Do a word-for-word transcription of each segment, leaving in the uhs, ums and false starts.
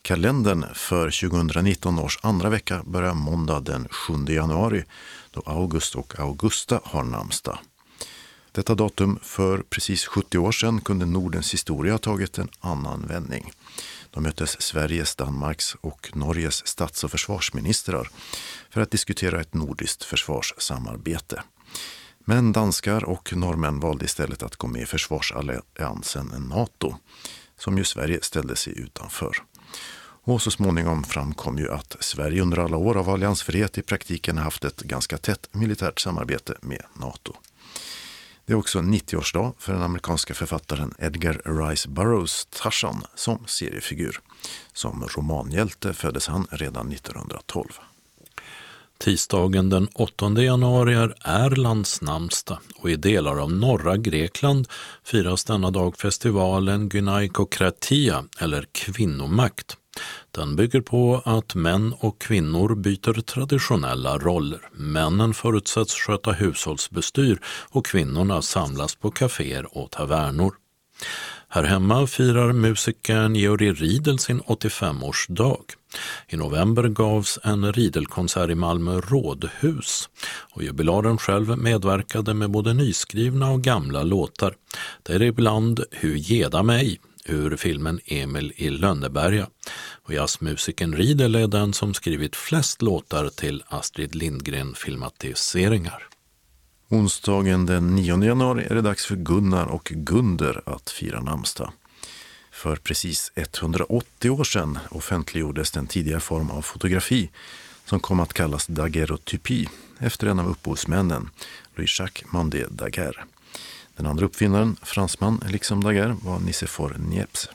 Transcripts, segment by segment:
Kalendern för tjugonitton års andra vecka börjar måndag den sjunde januari då August och Augusta har namnsdag. Detta datum för precis sjuttio år sedan kunde Nordens historia ha tagit en annan vändning. Då möttes Sveriges, Danmarks och Norges stats- och försvarsministrar för att diskutera ett nordiskt försvarssamarbete. Men danskar och norrmän valde istället att gå med i försvarsalliansen NATO, som ju Sverige ställde sig utanför. Och så småningom framkom ju att Sverige under alla år av alliansfrihet i praktiken haft ett ganska tätt militärt samarbete med NATO. Det är också nittioårsdag för den amerikanska författaren Edgar Rice Burroughs Tarzan som seriefigur. Som romanhjälte föddes han redan nittonhundratolv. Tisdagen den åttonde januari är Erlands namnsdag och i delar av norra Grekland firas denna dag festivalen Gynaikokratia eller kvinnomakt. Den bygger på att män och kvinnor byter traditionella roller. Männen förutsätts sköta hushållsbestyr och kvinnorna samlas på kaféer och tavernor. Här hemma firar musikern Georg Riedel sin åttiofemårsdag. I november gavs en Riedelkonsert i Malmö rådhus och jubilaren själv medverkade med både nyskrivna och gamla låtar. Det är ibland Hu geda mig ur filmen Emil i Lönneberga. Och jazzmusiken Riedel är den som skrivit flest låtar till Astrid Lindgren-filmatiseringar. Onsdagen den nionde januari är det dags för Gunnar och Gunder att fira namnsdag. För precis etthundraåttio år sedan offentliggjordes den tidigare form av fotografi som kom att kallas daguerreotypi efter en av upphovsmännen, Louis-Jacques Mandé Daguerre. Den andra uppfinnaren, fransman liksom Daguerre, var Nicéphore Niepce.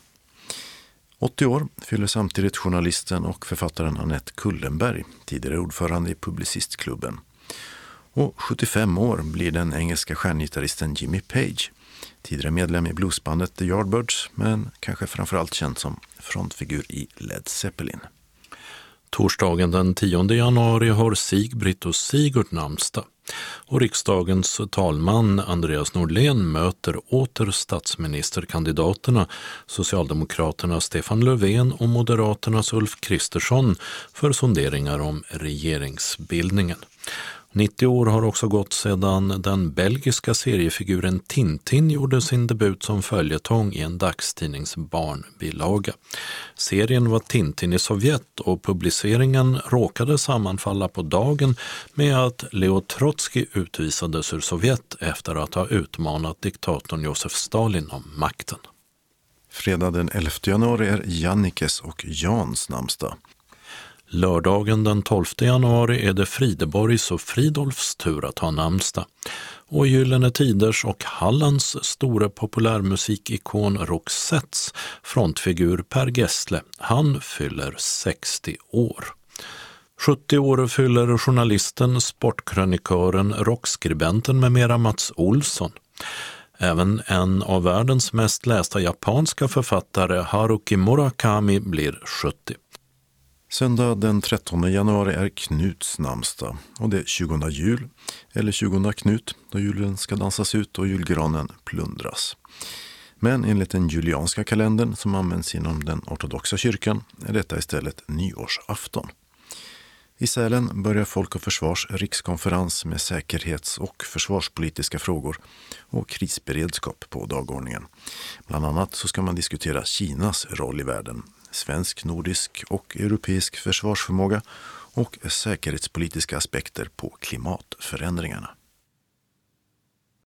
åttio år fyller samtidigt journalisten och författaren Annette Kullenberg, tidigare ordförande i Publicistklubben. Och sjuttiofem år blir den engelska stjärngitarristen Jimmy Page, tidigare medlem i bluesbandet The Yardbirds, men kanske framförallt känd som frontfigur i Led Zeppelin. Torsdagen den tionde januari har Sigbritt och Sigurd namnsdag och riksdagens talman Andreas Norlén möter åter statsministerkandidaterna Socialdemokraterna Stefan Löfven och Moderaternas Ulf Kristersson för sonderingar om regeringsbildningen. nittio år har också gått sedan den belgiska seriefiguren Tintin gjorde sin debut som följetong i en dagstidnings barnbilaga. Serien var Tintin i Sovjet och publiceringen råkade sammanfalla på dagen med att Leo Trotsky utvisades ur Sovjet efter att ha utmanat diktatorn Josef Stalin om makten. Fredag den elfte januari är Jannikes och Jans namnsdag. Lördagen den tolfte januari är det Frideborgs och Fridolfs tur att ha namnsdag. Och Gyllene Tiders och Hallands stora populärmusikikon Roxettes frontfigur Per Gessle, han fyller sextio år. sjuttio år fyller journalisten, sportkrönikören, rockskribenten med mera Mats Olsson. Även en av världens mest lästa japanska författare Haruki Murakami blir sjuttio. Söndag den trettonde januari är Knuts namnsdag och det är tjugonde jul eller tjugonde Knut då julen ska dansas ut och julgranen plundras. Men enligt den julianska kalendern som används inom den ortodoxa kyrkan är detta istället nyårsafton. I Sälen börjar Folk och Försvars rikskonferens med säkerhets- och försvarspolitiska frågor och krisberedskap på dagordningen. Bland annat så ska man diskutera Kinas roll i världen, svensk, nordisk och europeisk försvarsförmåga och säkerhetspolitiska aspekter på klimatförändringarna.